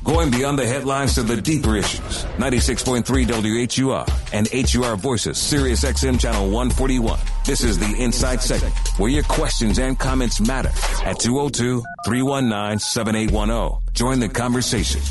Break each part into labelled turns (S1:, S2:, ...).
S1: Going beyond the headlines to the deeper issues. 96.3 WHUR and HUR Voices, Sirius XM Channel 141. This is the Inside Segment, where your questions and comments matter. At 202-319-7810. Join the conversation.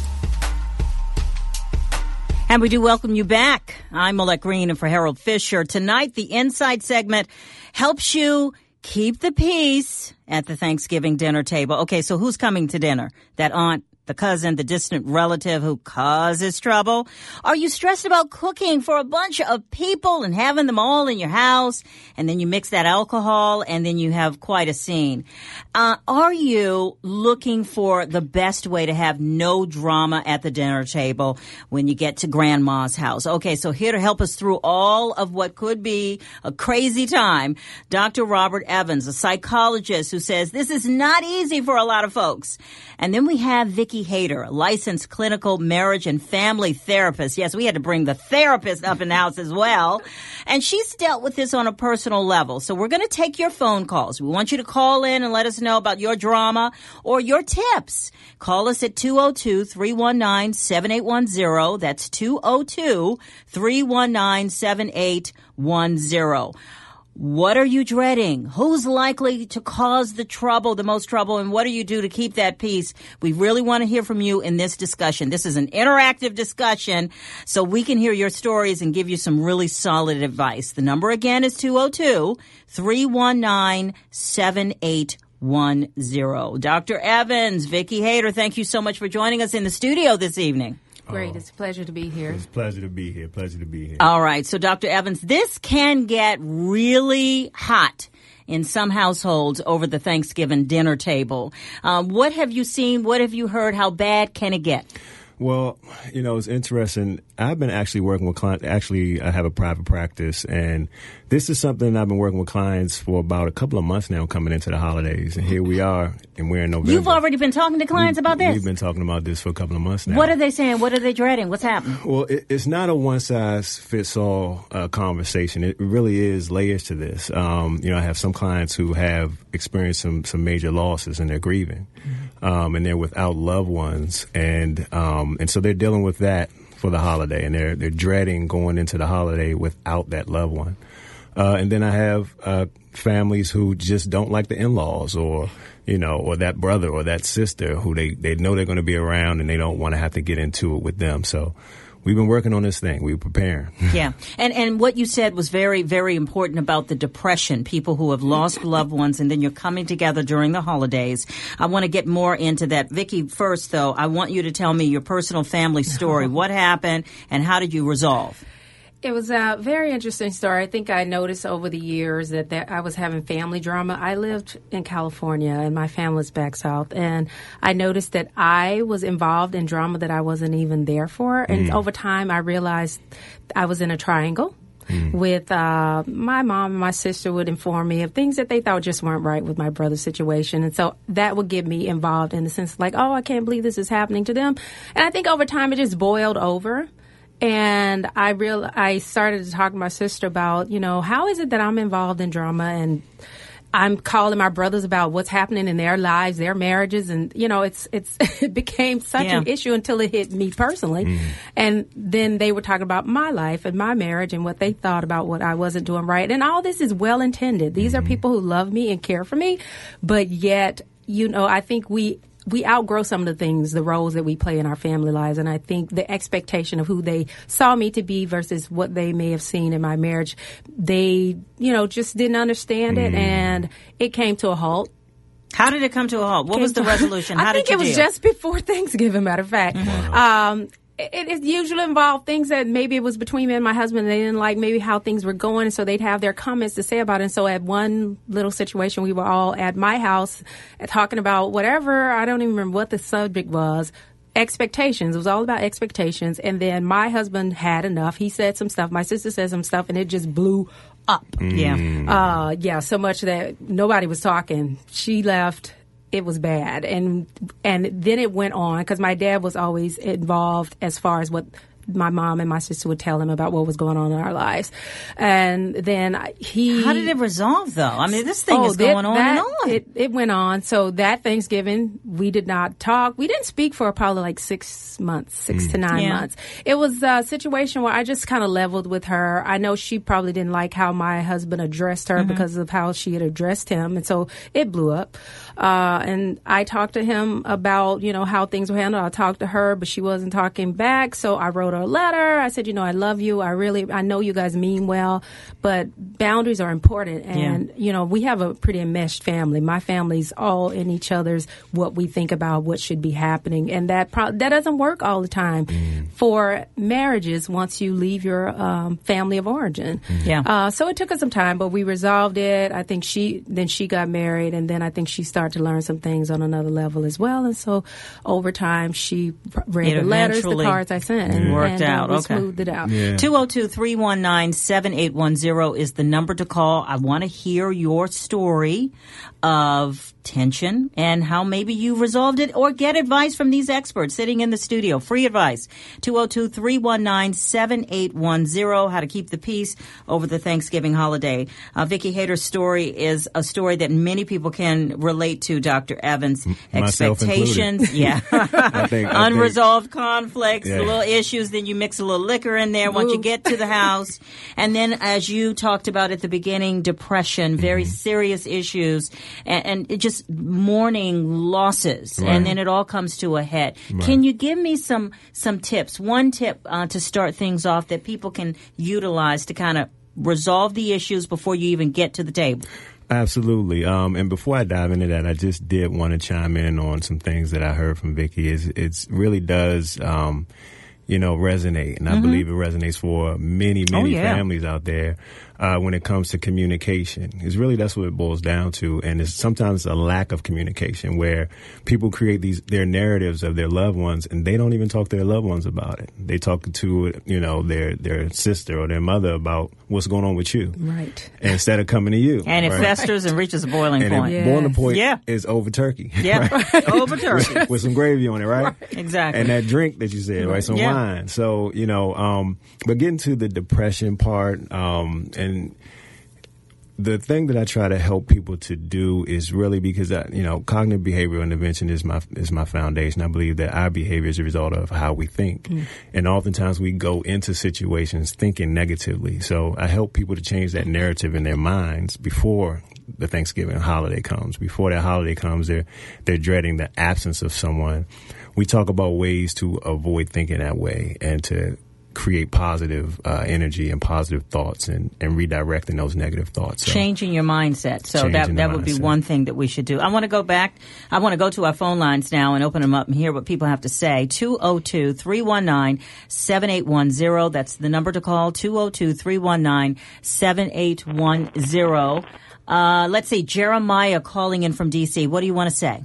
S2: And we do welcome you back. I'm Millette Green, and for Harold Fisher. Tonight, the Inside Segment helps you keep the peace at the Thanksgiving dinner table. Okay, so who's coming to dinner? That aunt, the cousin, the distant relative who causes trouble? Are you stressed about cooking for a bunch of people and having them all in your house? And then you mix that alcohol and then you have quite a scene. Are you looking for the best way to have no drama at the dinner table when you get to grandma's house? Okay, so here to help us through all of what could be a crazy time, Dr. Robert Evans, a psychologist who says this is not easy for a lot of folks. And then we have Vicki Hayter, a licensed clinical marriage and family therapist. Yes, we had to bring the therapist up in the house as well. And she's dealt with this on a personal level. So we're going to take your phone calls. We want you to call in and let us know about your drama or your tips. Call us at 202-319-7810. That's 202-319-7810. What are you dreading? Who's likely to cause the trouble, the most trouble, and what do you do to keep that peace? We really want to hear from you in this discussion. This is an interactive discussion, so we can hear your stories and give you some really solid advice. The number again is 202-319-7810. Dr. Evans, Vicki Hayter, thank you so much for joining us in the studio this evening.
S3: Great. It's a pleasure to be here.
S4: It's a pleasure to be here.
S2: All right. So, Dr. Evans, this can get really hot in some households over the Thanksgiving dinner table. What have you seen? What have you heard? How bad can it get?
S4: Well, it's interesting. I've been actually working with clients. Actually, I have a private practice, and this is something I've been working with clients for about a couple of months now coming into the holidays. And here we are, and we're in November.
S2: You've already been talking to clients about this?
S4: We've been talking about this for a couple of months now.
S2: What are they saying? What are they dreading? What's happening?
S4: Well, it's not a one-size-fits-all conversation. It really is layers to this. I have some clients who have experienced some major losses, and they're grieving. And they're without loved ones, and so they're dealing with that for the holiday, and they're dreading going into the holiday without that loved one. And then I have families who just don't like the in-laws, or that brother or that sister who they know they're going to be around, and they don't want to have to get into it with them. So we've been working on this thing. We're preparing.
S2: Yeah. And what you said was very, very important about the depression, people who have lost loved ones, and then you're coming together during the holidays. I want to get more into that. Vicki, first, though, I want you to tell me your personal family story. What happened, and how did you resolve?
S3: It was a very interesting story. I think I noticed over the years that I was having family drama. I lived in California, and my family was back south. And I noticed that I was involved in drama that I wasn't even there for. And over time, I realized I was in a triangle with my mom and my sister would inform me of things that they thought just weren't right with my brother's situation. And so that would get me involved in the sense like, oh, I can't believe this is happening to them. And I think over time, it just boiled over. And I started to talk to my sister about, how is it that I'm involved in drama, and I'm calling my brothers about what's happening in their lives, their marriages, and it became such an issue until it hit me personally. And then they were talking about my life and my marriage and what they thought about what I wasn't doing right. And all this is well intended. These are people who love me and care for me, but yet, I think we outgrow some of the things, the roles that we play in our family lives. And I think the expectation of who they saw me to be versus what they may have seen in my marriage, they, just didn't understand it. And it came to a halt.
S2: How did it come to a halt? What was the resolution? How did you deal?
S3: I think it was just before Thanksgiving, matter of fact. It usually involved things that maybe it was between me and my husband, and they didn't like maybe how things were going, and so they'd have their comments to say about it. And so at one little situation, we were all at my house talking about whatever, I don't even remember what the subject was, expectations. It was all about expectations. And then my husband had enough. He said some stuff. My sister said some stuff, and it just blew up. So much that nobody was talking. She left. It was bad. And then it went on because my dad was always involved as far as what my mom and my sister would tell him about what was going on in our lives. And then
S2: How did it resolve, though? I mean, this thing is going on and on.
S3: It went on. So that Thanksgiving, we did not talk. We didn't speak for probably like 6 months, 6 to 9 months. It was a situation where I just kind of leveled with her. I know she probably didn't like how my husband addressed her because of how she had addressed him. And so it blew up. And I talked to him about, how things were handled. I talked to her, but she wasn't talking back. So I wrote her a letter. I said, I love you. I know you guys mean well, but boundaries are important. And, we have a pretty enmeshed family. My family's all in each other's what we think about what should be happening. And that doesn't work all the time for marriages once you leave your family of origin. So it took us some time, but we resolved it. I think she got married, and then I think she started to learn some things on another level as well. And so over time, she read the letters, the cards I sent, and
S2: worked out.
S3: We smoothed it out.
S2: 202-319-7810 is the number to call. I want to hear your story of tension and how maybe you resolved it, or get advice from these experts sitting in the studio. Free advice. 202-319-7810, how to keep the peace over the Thanksgiving holiday. Vicki Hayter's story is a story that many people can relate to, Dr. Evans. Expectations. I think unresolved conflicts, little issues. Then you mix a little liquor in there once you get to the house. And then, as you talked about at the beginning, depression, very serious issues, and it just mourning losses. And then it all comes to a head. Can you give me some tips? One tip to start things off that people can utilize to kind of resolve the issues before you even get to the table.
S4: Absolutely. And before I dive into that, I just did want to chime in on some things that I heard from Vicki. It really does, resonate. And I believe it resonates for many families out there. When it comes to communication, that's what it boils down to. And it's sometimes a lack of communication where people create their narratives of their loved ones, and they don't even talk to their loved ones about it. They talk to, their sister or their mother about what's going on with you.
S3: Right.
S4: Instead of coming to you.
S2: And it festers and reaches a boiling point.
S4: And boiling point is over turkey.
S2: Yeah. Right? Over turkey.
S4: with some gravy on it, right?
S2: Exactly.
S4: And that drink that you said, right? Some wine. So, but getting to the depression part, and the thing that I try to help people to do is really because, cognitive behavioral intervention is my foundation. I believe that our behavior is a result of how we think. And oftentimes we go into situations thinking negatively. So I help people to change that narrative in their minds before the Thanksgiving holiday comes. Before that holiday comes, they're dreading the absence of someone. We talk about ways to avoid thinking that way and to create positive energy and positive thoughts and redirecting those negative thoughts. So,
S2: changing your mindset. So that would be one thing that we should do. I want to go back. I want to go to our phone lines now and open them up and hear what people have to say. 202-319-7810. That's the number to call. 202-319-7810. Let's see. Jeremiah calling in from D.C. What do you want to say?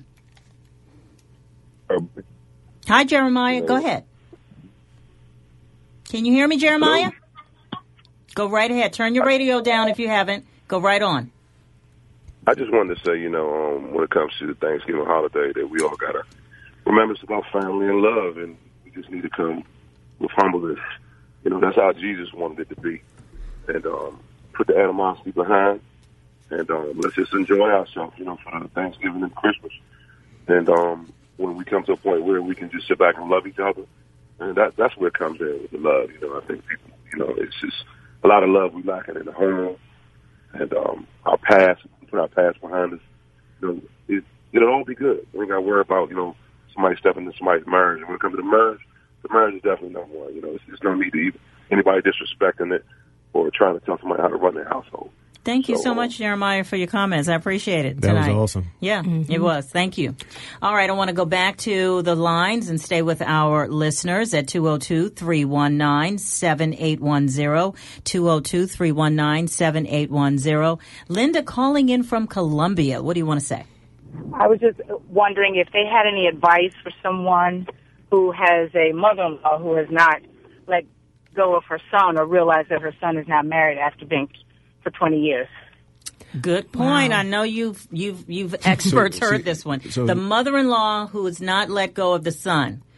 S2: Hi, Jeremiah. Go ahead. Can you hear me, Jeremiah? Go right ahead. Turn your radio down if you haven't. Go right on.
S5: I just wanted to say, when it comes to the Thanksgiving holiday, that we all got to remember it's about family and love, and we just need to come with humbleness. That's how Jesus wanted it to be. And put the animosity behind, and let's just enjoy ourselves, for Thanksgiving and Christmas. And when we come to a point where we can just sit back and love each other, and that's where it comes in with the love. I think people, it's just a lot of love we lacking in the home, and our past, put our past behind us. It'll all be good. We ain't got to worry about somebody stepping into somebody's marriage. And when it comes to the marriage is definitely number one. It's no need to anybody disrespecting it or trying to tell somebody how to run their household.
S2: Thank you so much, Jeremiah, for your comments. I appreciate it tonight.
S4: That was awesome.
S2: Yeah, it was. Thank you. All right, I want to go back to the lines and stay with our listeners at 202-319-7810, 202-319-7810. Linda calling in from Columbia. What do you want to say?
S6: I was just wondering if they had any advice for someone who has a mother-in-law who has not let go of her son or realized that her son is not married after being for 20 years.
S2: Good point. Wow. I know you've experts heard this one. The mother-in-law who has not let go of the son.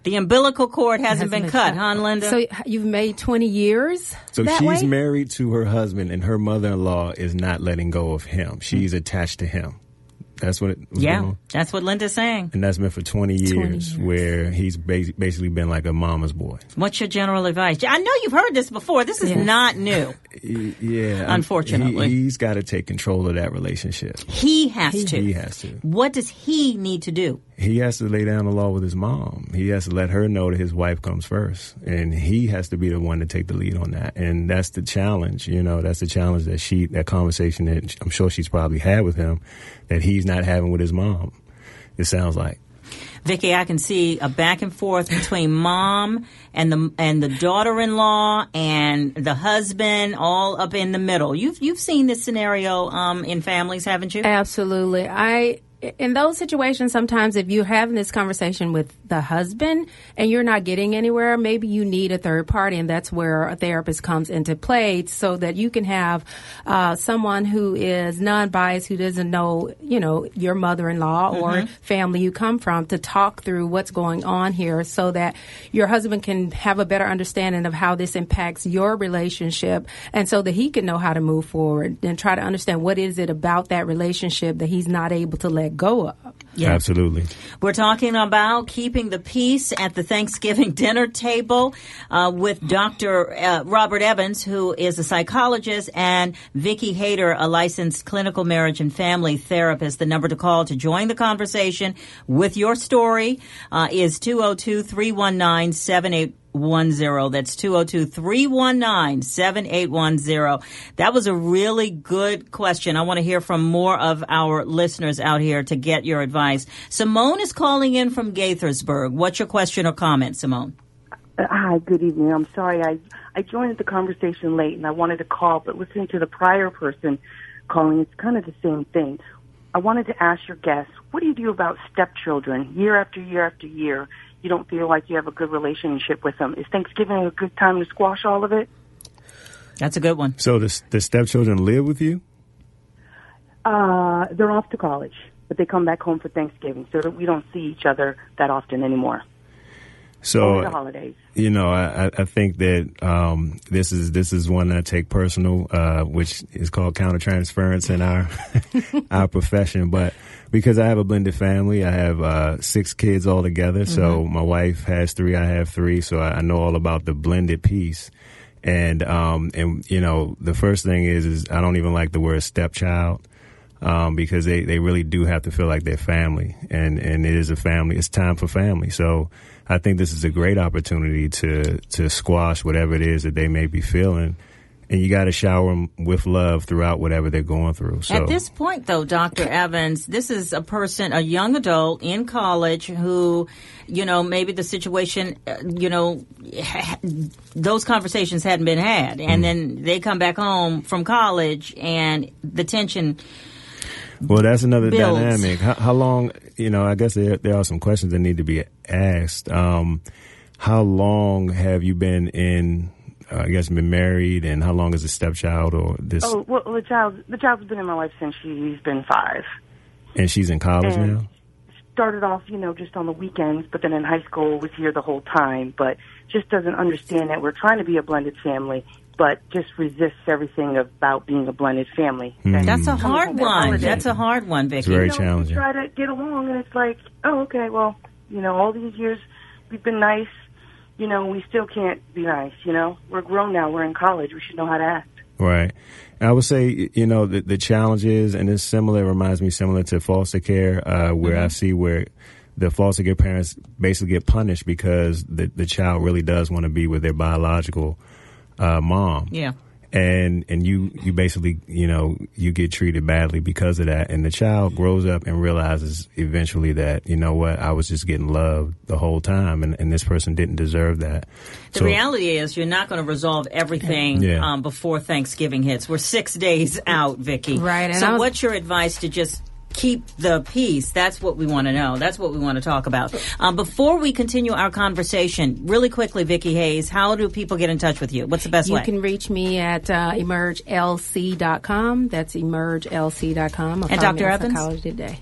S2: The umbilical cord hasn't been cut, huh, Linda?
S3: So you've made 20 years
S4: So
S3: that
S4: she's
S3: way?
S4: married to her husband, and her mother-in-law is not letting go of him. She's attached to him. That's what it was going on.
S2: That's what Linda's saying.
S4: And that's been for 20 years,
S3: 20 years.
S4: where he's basically been like a mama's boy.
S2: What's your general advice? I know you've heard this before. This is not new.
S4: Yeah.
S2: Unfortunately.
S4: He's got to take control of that relationship.
S2: He has to.
S4: He has to.
S2: What does he need to do?
S4: He has to lay down the law with his mom. He has to let her know that his wife comes first. And he has to be the one to take the lead on that. And that's the challenge, that's the challenge that conversation that I'm sure she's probably had with him, that he's not having with his mom, it sounds like.
S2: Vicki, I can see a back and forth between mom and the daughter-in-law and the husband, all up in the middle. You've seen this scenario in families, haven't you?
S3: Absolutely. In those situations, sometimes if you're having this conversation with the husband and you're not getting anywhere, maybe you need a third party, and that's where a therapist comes into play, so that you can have someone who is non-biased, who doesn't know, your mother-in-law or family you come from, to talk through what's going on here, so that your husband can have a better understanding of how this impacts your relationship, and so that he can know how to move forward and try to understand what is it about that relationship that he's not able to let go of.
S2: Yeah.
S4: Absolutely.
S2: We're talking about keeping the peace at the Thanksgiving dinner table with Dr. Robert Evans, who is a psychologist, and Vicki Hayter, a licensed clinical marriage and family therapist. The number to call to join the conversation with your story is 202-319-7810. That's 202-319-7810. That was a really good question. I want to hear from more of our listeners out here to get your advice. Simone is calling in from Gaithersburg. What's your question or comment, Simone?
S7: Hi, good evening. I'm sorry. I joined the conversation late, and I wanted to call, but listening to the prior person calling, it's kind of the same thing. I wanted to ask your guest, what do you do about stepchildren year after year after year? You don't feel like you have a good relationship with them. Is Thanksgiving a good time to squash all of it?
S2: That's a good one.
S4: So the stepchildren live with you?
S7: They're off to college, but they come back home for Thanksgiving, so that we don't see each other that often anymore.
S4: So,
S7: only the holidays.
S4: I think that this is one that I take personal, which is called countertransference in our profession. But because I have a blended family, I have 6 kids all together. So my wife has 3, I have 3. So I know all about the blended piece. And the first thing is I don't even like the word stepchild. Because they really do have to feel like they're family, and it is a family. It's time for family. So I think this is a great opportunity to squash whatever it is that they may be feeling, and you got to shower them with love throughout whatever they're going through. So
S2: at this point, though, Dr. Evans, this is a young adult in college who, maybe the situation, those conversations hadn't been had, and then they come back home from college, and the tension.
S4: Well, that's another
S2: builds.
S4: dynamic. How long, I guess there are some questions that need to be asked. How long have you been been married, and how long is the stepchild or this?
S7: Oh, well, the child's been in my life since she's been 5.
S4: And she's in college
S7: and
S4: now?
S7: Started off, just on the weekends, but then in high school was here the whole time, but just doesn't understand that we're trying to be a blended family, but just resists everything about being a blended family.
S2: That's a hard one. That's a hard one, Vicki.
S4: It's very challenging.
S7: We try to get along, and it's like, oh, okay, well, all these years we've been nice. We still can't be nice. We're grown now. We're in college. We should know how to act.
S4: Right. I would say, the challenge is, and it's similar, it reminds me similar to foster care, where I see where the foster care parents basically get punished because the child really does want to be with their biological mom.
S2: Yeah.
S4: And you basically, you get treated badly because of that. And the child grows up and realizes eventually that, I was just getting loved the whole time, and this person didn't deserve that.
S2: The reality is you're not going to resolve everything before Thanksgiving hits. We're 6 days out, Vicki.
S3: Right. And
S2: so what's your advice to just keep the peace? That's what we want to know. That's what we want to talk about. Before we continue our conversation, really quickly, Vicki Hayes, how do people get in touch with you? What's the best way?
S3: You can reach me at emergelc.com. That's emergelc.com.
S2: And Dr. Evans?
S3: Psychology Today.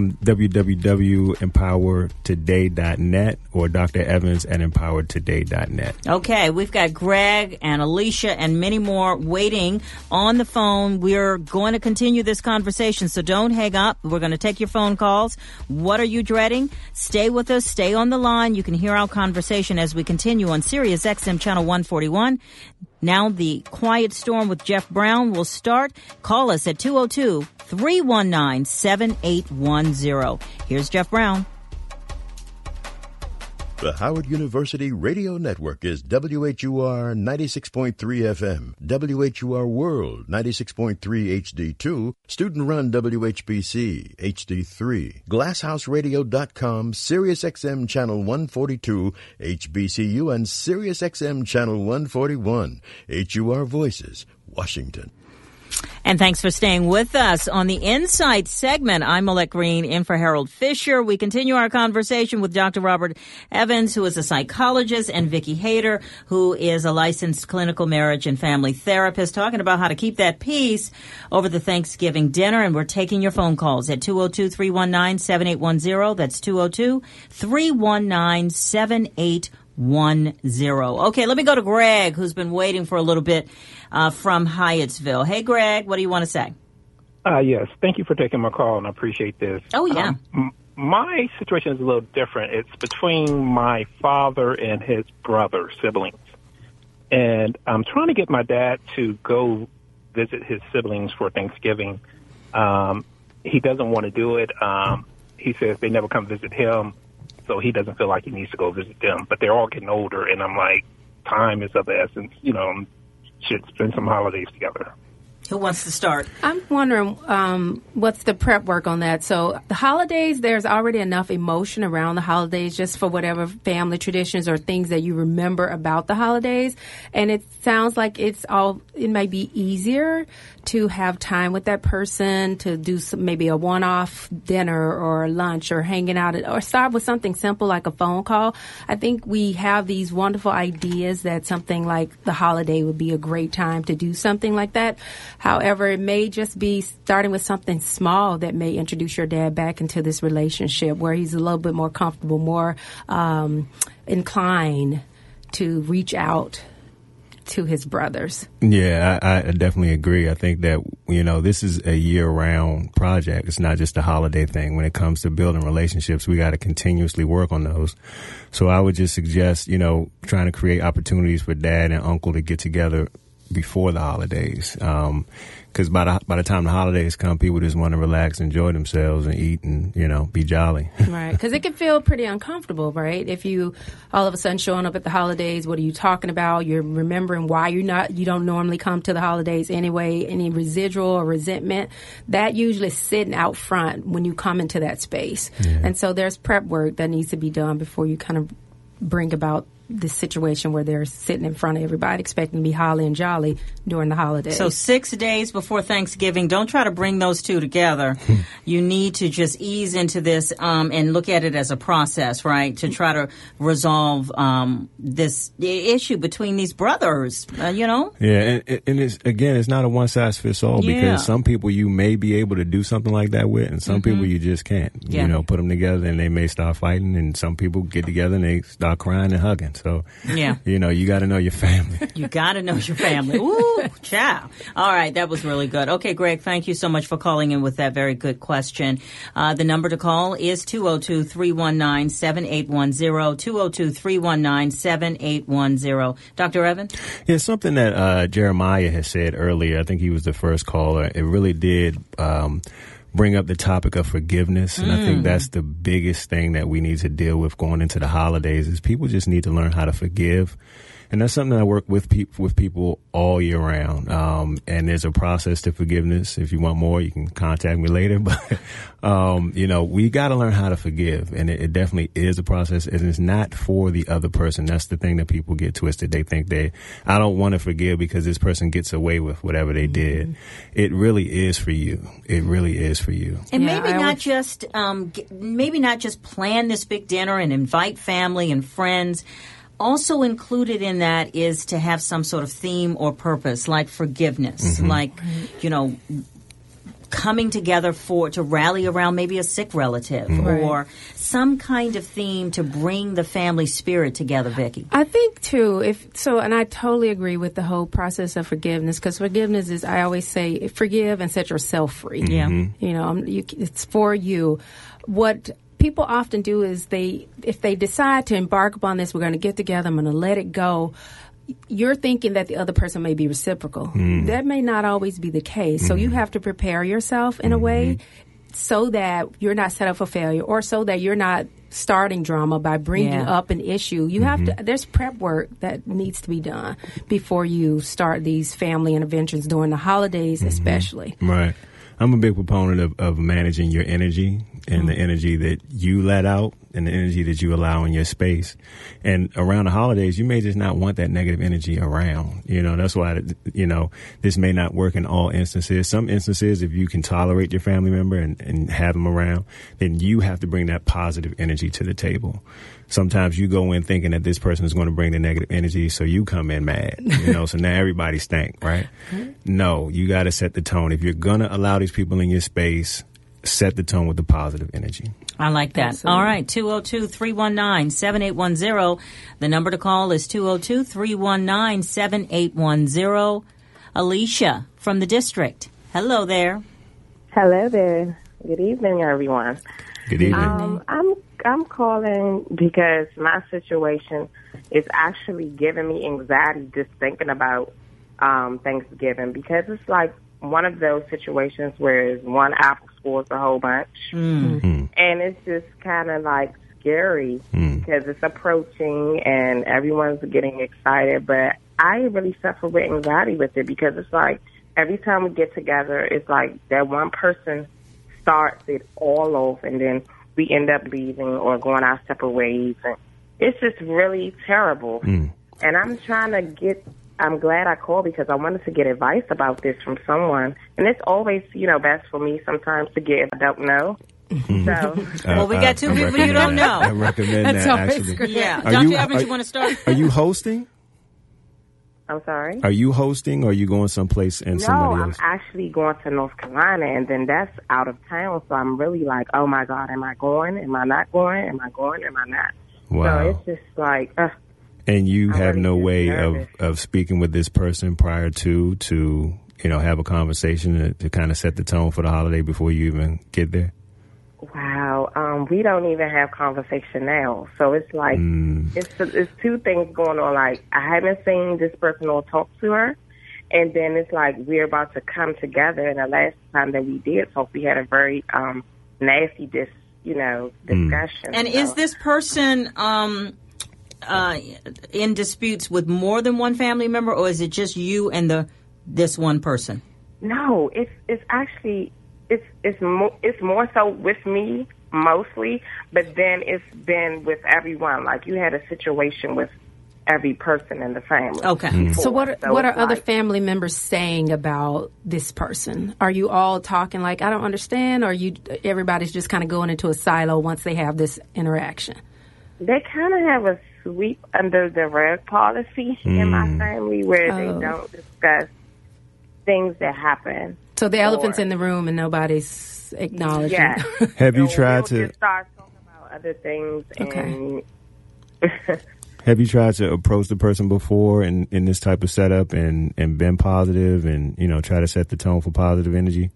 S4: www.empoweredtoday.net or Dr. Evans at empoweredtoday.net.
S2: Okay, we've got Greg and Alicia and many more waiting on the phone. We're going to continue this conversation, so don't hang up. We're going to take your phone calls. What are you dreading? Stay with us. Stay on the line. You can hear our conversation as we continue on Sirius XM Channel 141. Now the Quiet Storm with Jeff Brown will start. Call us at 202-319-7810. Here's Jeff Brown.
S8: The Howard University Radio Network is WHUR 96.3 FM, WHUR World 96.3 HD2, student-run WHBC HD3, GlassHouseRadio.com, SiriusXM Channel 142, HBCU, and SiriusXM Channel 141, HUR Voices, Washington.
S2: And thanks for staying with us on the Insight segment. I'm Molette Green, in for Harold Fisher. We continue our conversation with Dr. Robert Evans, who is a psychologist, and Vicki Hayter, who is a licensed clinical marriage and family therapist, talking about how to keep that peace over the Thanksgiving dinner. And we're taking your phone calls at 202-319-7810. That's 202-319-7810. Okay, let me go to Greg, who's been waiting for a little bit from Hyattsville. Hey, Greg, what do you want to say?
S9: Yes, thank you for taking my call, and I appreciate this.
S2: Oh, yeah.
S9: My situation is a little different. It's between my father and his brother, siblings. And I'm trying to get my dad to go visit his siblings for Thanksgiving. He doesn't want to do it. He says they never come visit him, so he doesn't feel like he needs to go visit them. But they're all getting older, and I'm like, time is of the essence. You know, should spend some holidays together.
S2: Who wants to start?
S3: I'm wondering what's the prep work on that. So the holidays, there's already enough emotion around the holidays just for whatever family traditions or things that you remember about the holidays. And it sounds like it may be easier to have time with that person, to do maybe a one-off dinner or lunch or hanging out, or start with something simple like a phone call. I think we have these wonderful ideas that something like the holiday would be a great time to do something like that. However, it may just be starting with something small that may introduce your dad back into this relationship where he's a little bit more comfortable, more inclined to reach out to his brothers.
S4: Yeah, I definitely agree. I think that, you know, this is a year-round project. It's not just a holiday thing. When it comes to building relationships, we got to continuously work on those. So I would just suggest, you know, trying to create opportunities for dad and uncle to get together before the holidays. Because by the time the holidays come, people just want to relax, enjoy themselves, and eat and, you know, be jolly.
S3: Right. Because it can feel pretty uncomfortable, right? If you all of a sudden showing up at the holidays, what are you talking about? You're remembering why you don't normally come to the holidays anyway. Any residual or resentment, that usually is sitting out front when you come into that space. Yeah. And so there's prep work that needs to be done before you kind of bring about this situation where they're sitting in front of everybody expecting to be holly and jolly during the holidays.
S2: So 6 days before Thanksgiving, don't try to bring those two together. You need to just ease into this and look at it as a process, right, to try to resolve this issue between these brothers, you know?
S4: Yeah, and it's not a one-size-fits-all because some people you may be able to do something like that with, and some people you just can't. Yeah. You know, put them together and they may start fighting, and some people get together and they start crying and hugging. So, you know, you got to know your family.
S2: You got to know your family. Ooh, ciao. All right, that was really good. Okay, Greg, thank you so much for calling in with that very good question. The number to call is 202-319-7810, 202-319-7810. Dr. Evans?
S4: Yeah, something that Jeremiah has said earlier, I think he was the first caller, it really did bring up the topic of forgiveness. And I think that's the biggest thing that we need to deal with going into the holidays is people just need to learn how to forgive. And that's something that I work with people all year round. And there's a process to forgiveness. If you want more, you can contact me later. But, we got to learn how to forgive. And it definitely is a process. And it's not for the other person. That's the thing that people get twisted. They think I don't want to forgive because this person gets away with whatever they did. It really is for you. It really is for you.
S2: And maybe not just plan this big dinner and invite family and friends. Also included in that is to have some sort of theme or purpose, like forgiveness, like, coming together to rally around maybe a sick relative or some kind of theme to bring the family spirit together, Vicki.
S3: I think, too, and I totally agree with the whole process of forgiveness, because forgiveness is, I always say, forgive and set yourself free.
S2: Yeah.
S3: It's for you. What people often do is if they decide to embark upon this, we're going to get together, I'm going to let it go, you're thinking that the other person may be reciprocal. That may not always be the case. So you have to prepare yourself in a way so that you're not set up for failure, or so that you're not starting drama by bringing up an issue. You have to. There's prep work that needs to be done before you start these family interventions during the holidays, especially.
S4: Right. I'm a big proponent of managing your energy and the energy that you let out and the energy that you allow in your space. And around the holidays, you may just not want that negative energy around. That's why, this may not work in all instances. Some instances, if you can tolerate your family member and have them around, then you have to bring that positive energy to the table. Sometimes you go in thinking that this person is going to bring the negative energy, so you come in mad, so now everybody stank, right? No, you got to set the tone. If you're going to allow these people in your space, set the tone with the positive energy.
S2: I like that.
S3: Absolutely.
S2: All right, 202-319-7810. The number to call is 202-319-7810. Alicia from the district. Hello there.
S10: Hello there. Good evening, everyone.
S4: Good evening.
S10: I'm calling because my situation is actually giving me anxiety just thinking about Thanksgiving, because it's like one of those situations where one apple scores a whole bunch. And it's just kind of like scary because it's approaching and everyone's getting excited. But I really suffer with anxiety with it, because it's like every time we get together, it's like that one person starts it all off, and then we end up leaving or going our separate ways. And it's just really terrible. And I'm glad I called, because I wanted to get advice about this from someone. And it's always, best for me sometimes to get if I don't know. So,
S2: well, we got two people you don't know.
S4: I recommend that, actually.
S2: Yeah. Dr. Evans, you want to start?
S4: Are you hosting?
S10: I'm sorry?
S4: Are you hosting, or are you going someplace and somebody else?
S10: No, I'm actually going to North Carolina, and then that's out of town. So I'm really like, oh, my God, am I going? Am I not going? Am I going? Am I not?
S4: Wow.
S10: So it's just like...
S4: and you have
S10: really
S4: no way
S10: nervous.
S4: of speaking with this person prior to have a conversation to kind of set the tone for the holiday before you even get there?
S10: Wow. We don't even have conversation now. So it's like, it's two things going on. Like, I haven't seen this person or talked to her. And then it's like, we're about to come together. And the last time that we did talk, we had a very nasty discussion.
S2: And is this person in disputes with more than one family member, or is it just you and this one person?
S10: No, it's actually it's more so with me mostly, but then it's been with everyone. Like, you had a situation with every person in the family.
S3: Okay.
S10: Before.
S3: So what are other
S10: like,
S3: family members saying about this person? Are you all talking like, I don't understand, or everybody's just kind of going into a silo once they have this interaction?
S10: They kind of have a sweep under the rug policy in my family, where they don't discuss things that happen.
S3: So the elephant's in the room and nobody's acknowledging.
S10: Yeah.
S4: Have you tried to
S10: just start talking about other things?
S3: Okay.
S10: And
S4: have you tried to approach the person before in this type of setup and been positive and try to set the tone for positive energy?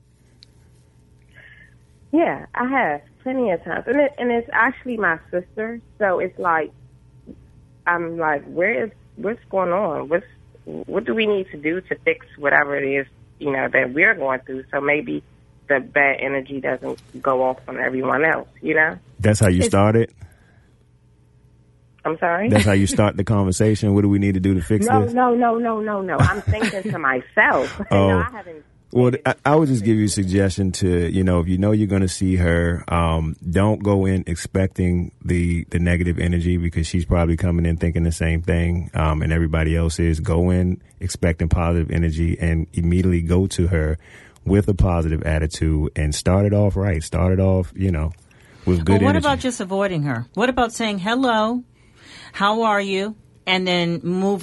S10: Yeah, I have plenty of times, and it's actually my sister. So it's like, I'm like, what's going on? What do we need to do to fix whatever it is that we're going through? So maybe the bad energy doesn't go off on everyone else.
S4: That's how you started.
S10: I'm sorry?
S4: That's how you start the conversation. What do we need to do to fix this?
S10: No. I'm thinking to myself. No, I haven't.
S4: Well, I would just give you a suggestion to, you know, if you know you're going to see her, don't go in expecting the negative energy, because she's probably coming in thinking the same thing, and everybody else is. Go in expecting positive energy and immediately go to her with a positive attitude and start it off right. Start it off, you know, with good energy.
S2: What about just avoiding her? What about saying, hello, how are you? And then move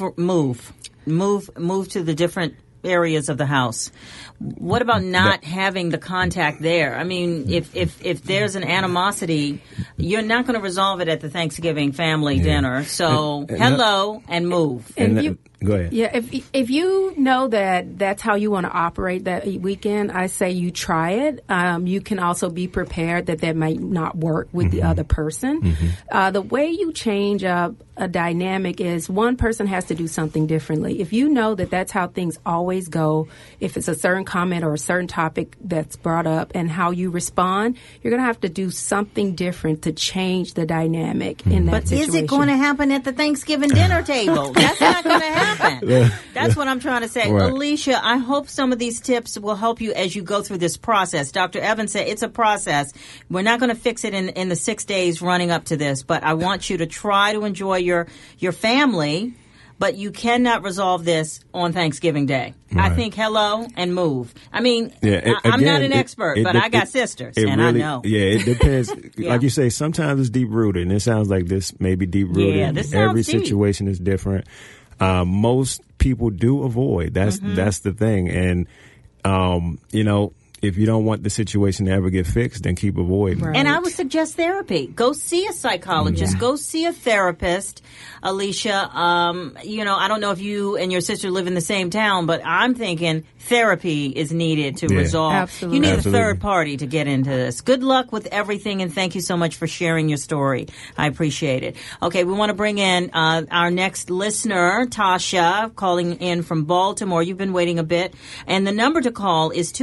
S2: to the different areas of the house. What about not having the contact there? I mean, if there's an animosity, you're not going to resolve it at the Thanksgiving family dinner. So hello and move.
S4: Go ahead.
S3: Yeah, if you know that that's how you want to operate that weekend, I say you try it. You can also be prepared that might not work with the other person. The way you change up a dynamic is one person has to do something differently. If you know that that's how things always go, if it's a certain comment or a certain topic that's brought up and how you respond, you're going to have to do something different to change the dynamic in that situation.
S2: But is it going to happen at the Thanksgiving dinner table? That's not going to happen. That's what I'm trying to say. Right. Alicia, I hope some of these tips will help you as you go through this process. Dr. Evans said it's a process. We're not going to fix it in the 6 days running up to this, but I want you to try to enjoy your family, but you cannot resolve this on Thanksgiving Day. Right. I think hello and move. I mean, I'm not an expert, but I got sisters, and really, I know.
S4: Yeah, it depends. Like you say, sometimes it's deep-rooted, and it sounds like this may be deep-rooted.
S2: Yeah, this
S4: Every
S2: sounds deep.
S4: situation is different. Most people do avoid. That's the thing. And, you know, if you don't want the situation to ever get fixed, then keep avoiding.
S2: Right. And I would suggest therapy. Go see a psychologist. Go see a therapist. Alicia, you know, I don't know if you and your sister live in the same town, but I'm thinking therapy is needed to resolve.
S3: Absolutely.
S2: You need a third party to get into this. Good luck with everything, and thank you so much for sharing your story. I appreciate it. Okay, we want to bring in our next listener, Tasha, calling in from Baltimore. You've been waiting a bit. And the number to call is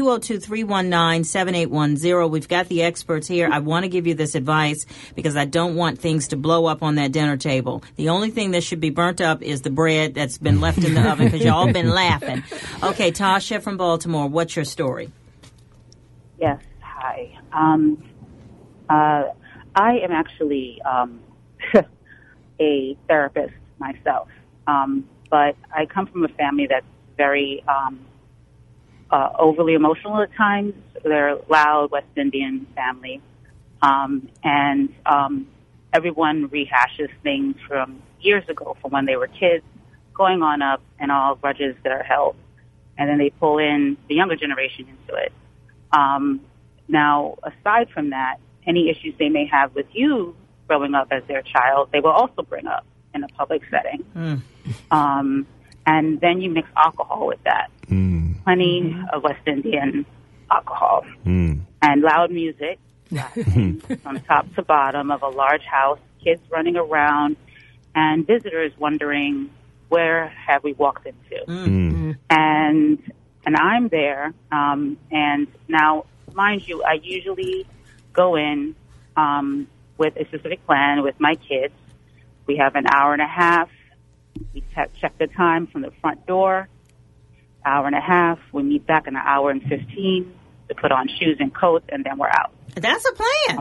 S2: 202-319-7810. We've got the experts here. I want to give you this advice because I don't want things to blow up on that dinner table. The only thing that should be burnt up is the bread that's been left in the oven because y'all been laughing. Okay, Tasha from Baltimore, what's your story?
S11: Yes, hi. I am actually a therapist myself, but I come from a family that's very overly emotional at times. They're a loud West Indian family, and everyone rehashes things from years ago, from when they were kids, going on up, and all grudges that are held. And then they pull in the younger generation into it. Now, aside from that, any issues they may have with you growing up as their child, they will also bring up in a public setting. And then you mix alcohol with that. Plenty of West Indian alcohol. And loud music from top to bottom of a large house, kids running around, and visitors wondering, where have we walked into? And I'm there, and now, mind you, I usually go in with a specific plan with my kids. We have an hour and a half. We check the time from the front door. Hour and a half. We meet back in an hour and 15 to put on shoes and coats, and then we're out.
S2: That's a plan.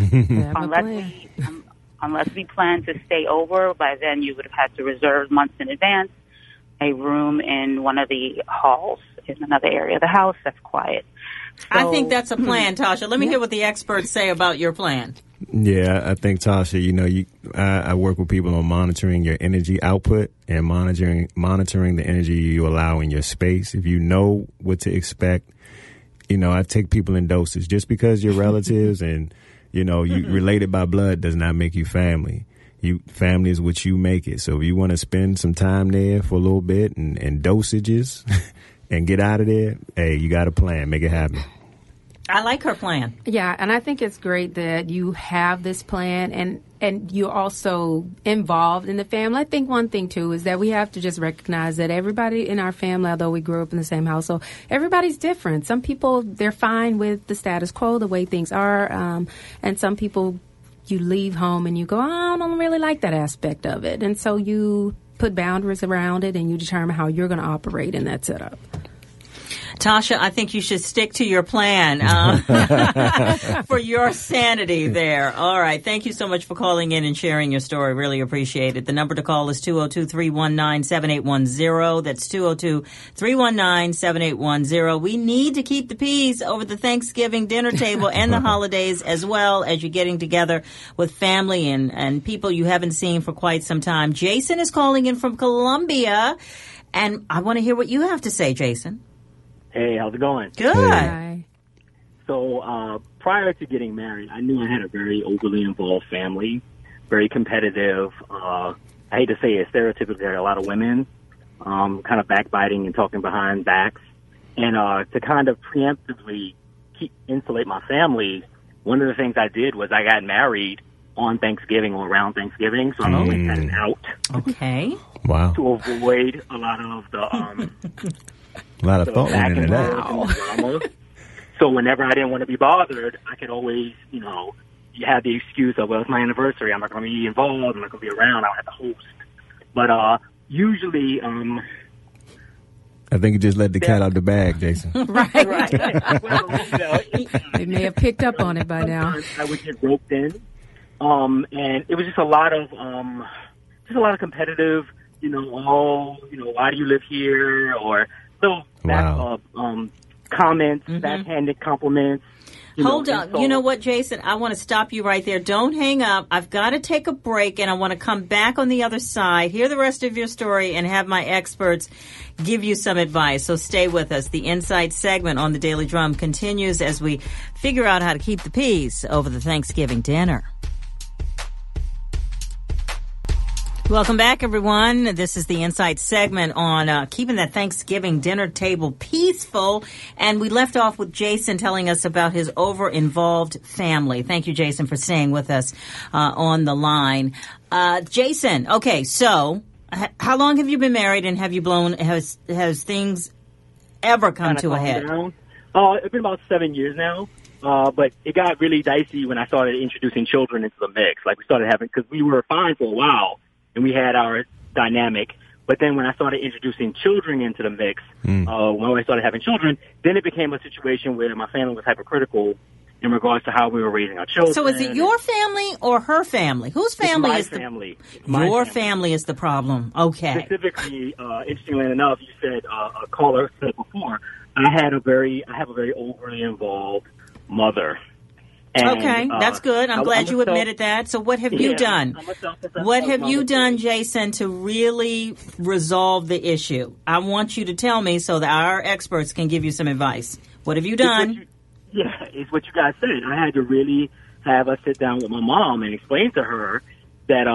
S11: Unless we plan to stay over, by then you would have had to reserve months in advance a room in one of the halls in another area of the house that's quiet. So,
S2: I think that's a plan, Tasha. Let me hear what the experts say about your plan.
S4: Yeah, I think, Tasha, you know, I work with people on monitoring your energy output and monitoring the energy you allow in your space. If you know what to expect, you know, I take people in doses. Just because you're relatives and, you know, you related by blood does not make you family. Family is what you make it. So if you want to spend some time there for a little bit and dosages and get out of there, hey, you got a plan. Make it happen.
S2: I like her plan.
S3: Yeah, and I think it's great that you have this plan and you're also involved in the family. I think one thing, too, is that we have to just recognize that everybody in our family, although we grew up in the same household, everybody's different. Some people, they're fine with the status quo, the way things are, and some people you leave home and you go, I don't really like that aspect of it. And so you put boundaries around it and you determine how you're going to operate in that setup.
S2: Tasha, I think you should stick to your plan for your sanity there. All right. Thank you so much for calling in and sharing your story. Really appreciate it. The number to call is 202-319-7810. That's 202-319-7810. We need to keep the peace over the Thanksgiving dinner table and the holidays, as well as you're getting together with family and people you haven't seen for quite some time. Jason is calling in from Columbia, and I want to hear what you have to say, Jason.
S12: Hey, how's it going?
S2: Good.
S3: Hi.
S12: So prior to getting married, I knew I had a very overly involved family, very competitive. I hate to say it, stereotypically, there are a lot of women kind of backbiting and talking behind backs. And to kind of preemptively insulate my family, one of the things I did was I got married on Thanksgiving or around Thanksgiving, so I always had an out.
S2: Okay.
S4: Wow.
S12: To avoid a lot of the...
S4: A lot of thought went into that.
S12: So whenever I didn't want to be bothered, I could always, you have the excuse of, well, it's my anniversary. I'm not going to be involved. I'm not going to be around. I'll have to host. But usually...
S4: I think you just let the cat out the bag, Jason.
S3: Right.
S12: Well,
S3: they may have picked up on it by now.
S12: I would get roped in. And it was just a lot of competitive, why do you live here? Or... So comments, backhanded compliments.
S2: Hold on. You know what, Jason? I want to stop you right there. Don't hang up. I've got to take a break, and I want to come back on the other side, hear the rest of your story, and have my experts give you some advice. So stay with us. The Insight segment on the Daily Drum continues as we figure out how to keep the peace over the Thanksgiving dinner. Welcome back, everyone. This is the Insight segment on keeping that Thanksgiving dinner table peaceful. And we left off with Jason telling us about his over-involved family. Thank you, Jason, for staying with us on the line. Jason, okay, so how long have you been married, and have you has things ever come to a head?
S12: It's been about 7 years now. But it got really dicey when I started introducing children into the mix. Like, we started having, because we were fine for a while, and we had our dynamic. But then when I started introducing children into the mix, when I started having children, then it became a situation where my family was hypercritical in regards to how we were raising our children.
S2: So is it your family or her family? Whose family
S12: is
S2: the
S12: family?
S2: Your family is the problem. Okay.
S12: Specifically, interestingly enough, you said a caller said before, I have a very overly involved mother. And,
S2: okay, that's good. I'm glad you admitted that. So what have you done? What have you done, Jason, to really resolve the issue? I want you to tell me so that our experts can give you some advice. What have you done?
S12: It's what you guys said. I had to really have a sit down with my mom and explain to her that,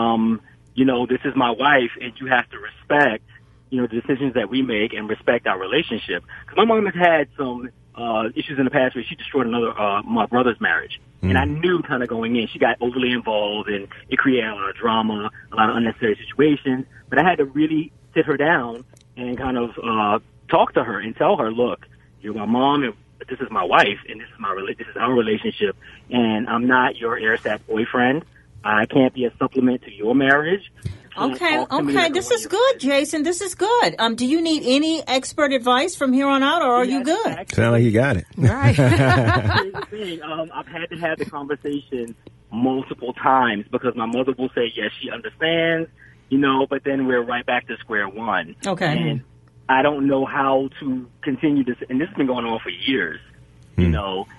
S12: this is my wife and you have to respect, the decisions that we make and respect our relationship. Because my mom has had some issues in the past where she destroyed my brother's marriage. And I knew kind of going in, she got overly involved and it created a lot of drama, a lot of unnecessary situations. But I had to really sit her down and kind of talk to her and tell her, look, you're my mom and this is my wife and this is our relationship. And I'm not your air-sack boyfriend. I can't be a supplement to your marriage.
S2: Okay. This is good, Jason. This is good. Do you need any expert advice from here on out, or are you good?
S4: Sound like you got it.
S2: Right.
S12: Here's the thing. I've had to have the conversation multiple times because my mother will say, yes, she understands, but then we're right back to square one.
S2: Okay.
S12: And I don't know how to continue this, and this has been going on for years, and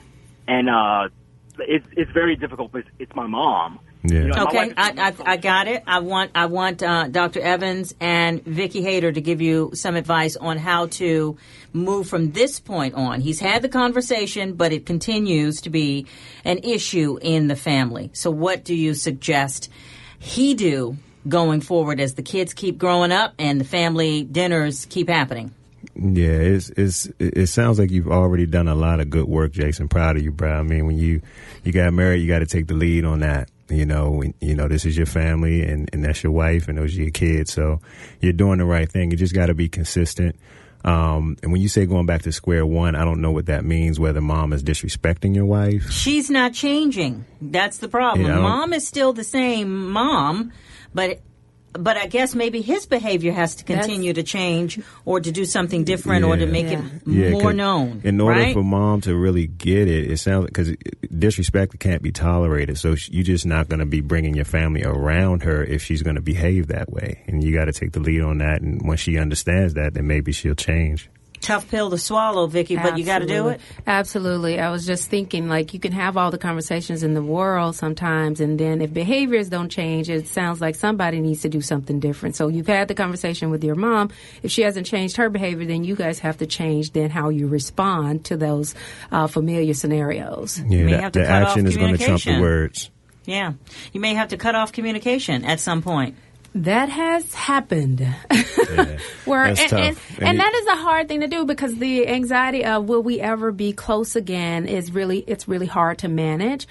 S12: it's very difficult because it's my mom.
S4: Yeah.
S2: Okay, I got it. I want Dr. Evans and Vicki Hayter to give you some advice on how to move from this point on. He's had the conversation, but it continues to be an issue in the family. So what do you suggest he do going forward as the kids keep growing up and the family dinners keep happening?
S4: Yeah, it sounds like you've already done a lot of good work, Jason. Proud of you, bro. I mean, when you got married, you got to take the lead on that. This is your family and that's your wife and those are your kids. So you're doing the right thing. You just got to be consistent. And when you say going back to square one, I don't know what that means, whether mom is disrespecting your wife.
S2: She's not changing. That's the problem.
S4: Yeah,
S2: mom is still the same mom, but I guess maybe his behavior has to continue to change or to do something different or to make it more known.
S4: In order
S2: right?
S4: for mom to really get it, it sounds like, because disrespect can't be tolerated. So you're just not going to be bringing your family around her if she's going to behave that way. And you got to take the lead on that. And when she understands that, then maybe she'll change.
S2: Tough pill to swallow, Vicky, but you got to do it.
S3: Absolutely. I was just thinking, like, you can have all the conversations in the world sometimes, and then if behaviors don't change, it sounds like somebody needs to do something different. So you've had the conversation with your mom. If she hasn't changed her behavior, then you guys have to change then how you respond to those familiar scenarios.
S2: You may have to
S4: the
S2: cut
S4: action
S2: off
S4: is going to trump the words.
S2: Yeah. You may have to cut off communication at some point.
S3: That has happened. Where
S4: That's tough.
S3: And that is a hard thing to do, because the anxiety of will we ever be close again it's really hard to manage.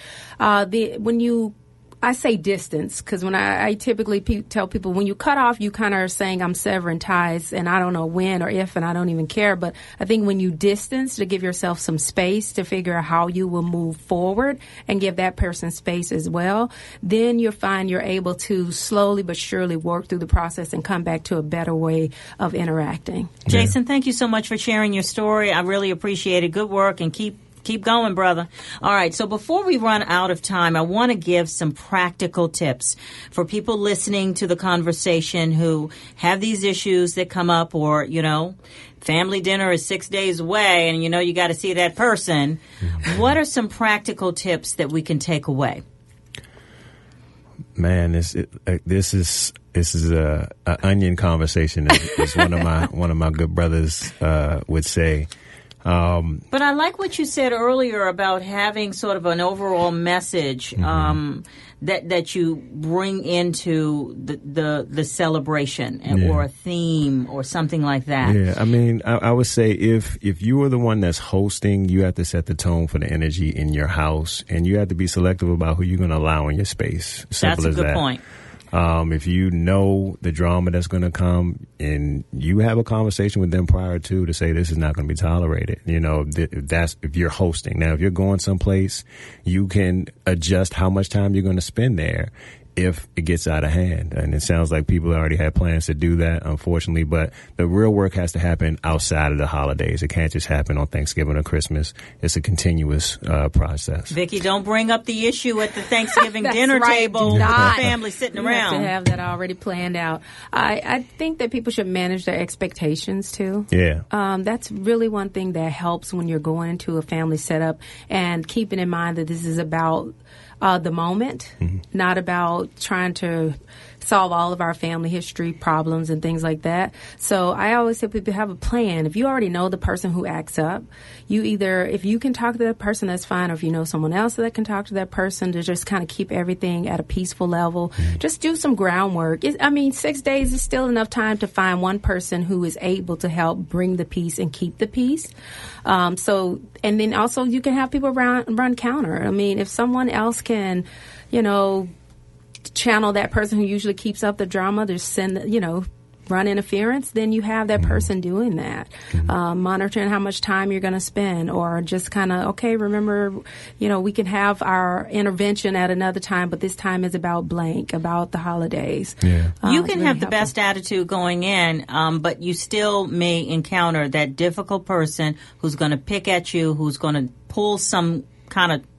S3: I say distance, because when I typically tell people, when you cut off, you kind of are saying I'm severing ties, and I don't know when or if, and I don't even care. But I think when you distance, to give yourself some space to figure out how you will move forward and give that person space as well, then you'll find you're able to slowly but surely work through the process and come back to a better way of interacting.
S2: Jason, thank you so much for sharing your story. I really appreciate it. Good work, and keep going, brother. All right, so before we run out of time, I want to give some practical tips for people listening to the conversation who have these issues that come up, or, family dinner is 6 days away and you got to see that person. What are some practical tips that we can take away?
S4: Man, this is a onion conversation, as one of my good brothers would say.
S2: But I like what you said earlier about having sort of an overall message that you bring into the celebration or a theme or something like that.
S4: Yeah, I mean, I would say if you are the one that's hosting, you have to set the tone for the energy in your house, and you have to be selective about who you're going to allow in your space. Simple
S2: That's a
S4: as
S2: good
S4: that.
S2: point.
S4: If you know the drama that's going to come, and you have a conversation with them prior to say this is not going to be tolerated. If you're hosting. Now, if you're going someplace, you can adjust how much time you're going to spend there if it gets out of hand. And it sounds like people already had plans to do that, unfortunately. But the real work has to happen outside of the holidays. It can't just happen on Thanksgiving or Christmas. It's a continuous process.
S2: Vicky, don't bring up the issue at the Thanksgiving dinner
S3: right.
S2: table with the family sitting around.
S3: You have to have that already planned out. I think that people should manage their expectations, too.
S4: Yeah.
S3: That's really one thing that helps when you're going into a family setup, and keeping in mind that this is about the moment, not about trying to solve all of our family history problems and things like that. So I always say people have a plan. If you already know the person who acts up, if you can talk to that person, that's fine. Or if you know someone else that can talk to that person to just kind of keep everything at a peaceful level, just do some groundwork. 6 days is still enough time to find one person who is able to help bring the peace and keep the peace. And then also you can have people run counter. If someone else can, channel that person who usually keeps up the drama, just run interference, then you have that person doing that. Monitoring how much time you're going to spend, or just kind of, remember, we can have our intervention at another time, but this time is about blank, about the holidays.
S2: Yeah. You can
S3: really
S2: have the
S3: helpful.
S2: best attitude going in, but you still may encounter that difficult person who's going to pick at you, who's going to pull some kind of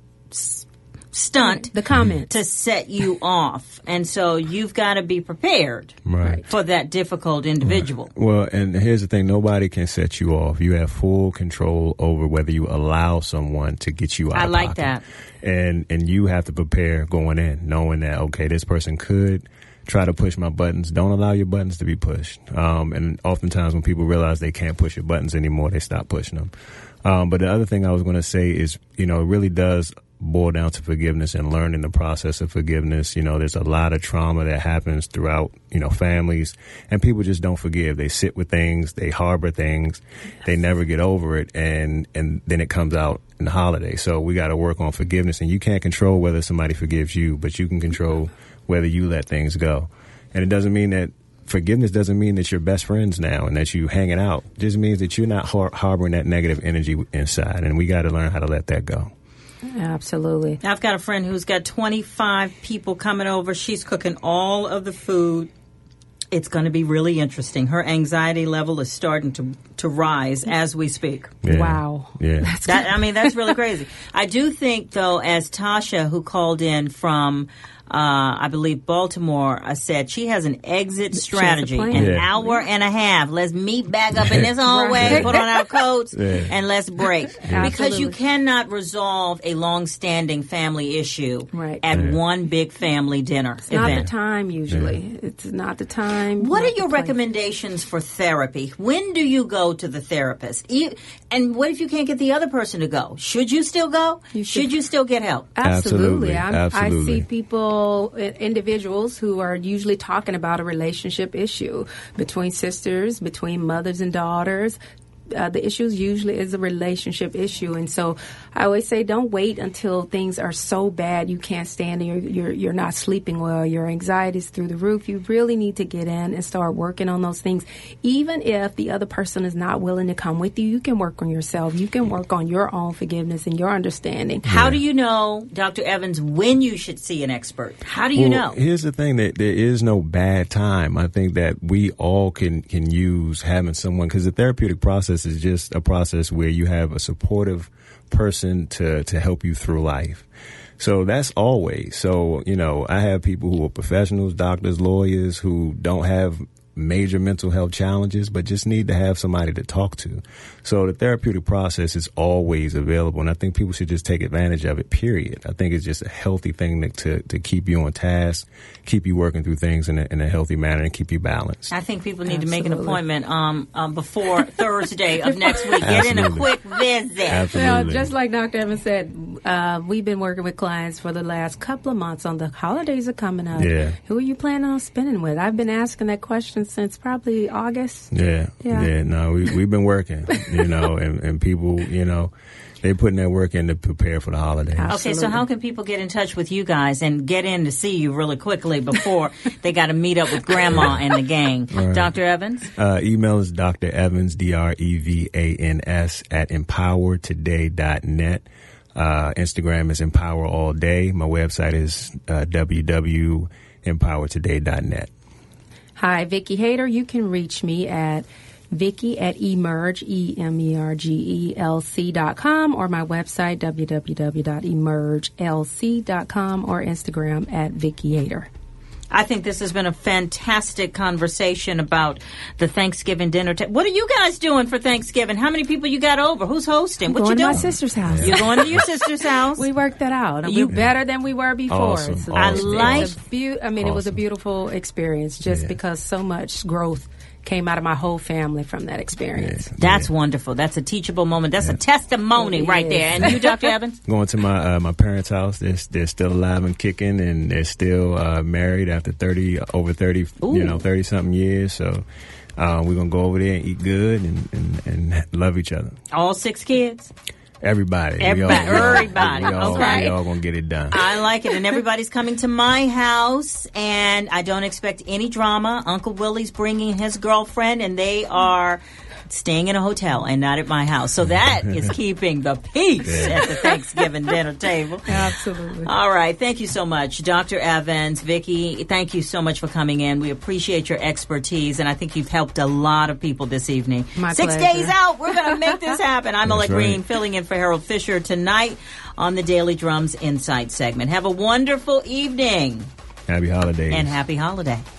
S2: stunt
S3: the comment
S2: to set you off, and so you've got to be prepared for that difficult individual.
S4: Well, and here's the thing, nobody can set you off. You have full control over whether you allow someone to get you out of pocket.
S2: That.
S4: And you have to prepare going in, knowing that, this person could try to push my buttons. Don't allow your buttons to be pushed. And oftentimes when people realize they can't push your buttons anymore, they stop pushing them. But the other thing I was going to say is, it really does boil down to forgiveness and learning the process of forgiveness. There's a lot of trauma that happens throughout, families, and people just don't forgive. They sit with things, they harbor things, they never get over it, and then it comes out in the holidays. So we got to work on forgiveness, and you can't control whether somebody forgives you, but you can control whether you let things go. And it doesn't mean that forgiveness doesn't mean that you're best friends now and that you hanging out. It just means that you're not harboring that negative energy inside, and we got to learn how to let that go.
S3: Absolutely.
S2: I've got a friend who's got 25 people coming over. She's cooking all of the food. It's going to be really interesting. Her anxiety level is starting to rise as we speak.
S4: Yeah.
S3: Wow.
S4: Yeah.
S2: That's really crazy. I do think, though, as Tasha, who called in from, I believe, Baltimore, said she has an exit strategy. An hour and a half. Let's meet back up in this hallway, put on our coats, and let's break. Because you cannot resolve a long-standing family issue at one big family dinner
S3: It's
S2: event.
S3: not the time, usually. It's not the time.
S2: What are your recommendations for therapy? When do you go to the therapist? And what if you can't get the other person to go? Should you still go? Should you still get help?
S3: Absolutely. I see people, individuals who are usually talking about a relationship issue between sisters, between mothers and daughters. The issue usually is a relationship issue, and so I always say don't wait until things are so bad you can't stand and you're not sleeping well, your anxiety's through the roof. You really need to get in and start working on those things. Even if the other person is not willing to come with you, you can work on yourself. You can work on your own forgiveness and your understanding.
S2: How do you know, Dr. Evans, when you should see an expert? How do you know?
S4: Here's the thing, that there is no bad time. I think that we all can use having someone, because the therapeutic process is just a process where you have a supportive person to help you through life. So that's always. So, I have people who are professionals, doctors, lawyers, who don't have major mental health challenges, but just need to have somebody to talk to. So the therapeutic process is always available, and I think people should just take advantage of it, period. I think it's just a healthy thing to keep you on task, keep you working through things in a healthy manner, and keep you balanced.
S2: I think people need to make an appointment before Thursday of next week. Get in a quick visit.
S4: Absolutely.
S3: Just like Dr. Evans said, we've been working with clients for the last couple of months on the holidays are coming up.
S4: Yeah.
S3: Who are you planning on spending with? I've been asking that question since probably August.
S4: Yeah. No, we've been working, and people, they're putting that work in to prepare for the holidays.
S2: Okay, so how can people get in touch with you guys and get in to see you really quickly before they got to meet up with Grandma and the gang? Right. Dr. Evans?
S4: Email is Dr. Evans, DREVANS, at empowertoday.net. Instagram is Empower All Day. My website is www.empowertoday.net.
S3: Hi, Vicki Hayter. You can reach me at Vicki at Emerge, EMERGELC.com, or my website, www.emergelc.com, or Instagram at Vicki Hayter.
S2: I think this has been a fantastic conversation about the Thanksgiving dinner. What are you guys doing for Thanksgiving? How many people you got over? Who's hosting? What you doing?
S3: Going to my sister's house.
S2: You're going to your sister's house?
S3: We worked that out. We're better than we were before.
S4: Awesome.
S3: So
S2: I like.
S3: It was a beautiful experience just because so much growth came out of my whole family from that experience.
S2: That's wonderful. That's a teachable moment. That's a testimony right there. And you, Dr. Evans?
S4: Going to my parents' house. They're still alive and kicking, and they're still married after 30 something years. So we're gonna go over there and eat good and love each other.
S2: All 6 kids?
S4: Everybody.
S2: Everybody.
S4: We all gonna get it done.
S2: I like it. And everybody's coming to my house, and I don't expect any drama. Uncle Willie's bringing his girlfriend, and they are staying in a hotel and not at my house. So that is keeping the peace at the Thanksgiving dinner table.
S3: Absolutely.
S2: All right. Thank you so much, Dr. Evans. Vicki, thank you so much for coming in. We appreciate your expertise, and I think you've helped a lot of people this evening.
S3: My
S2: 6
S3: pleasure.
S2: days out, we're going to make this happen. I'm Alec Green,
S4: right.
S2: filling in for Harold Fisher tonight on the Daily Drums Insight segment. Have a wonderful evening.
S4: Happy holidays.
S2: And happy holiday.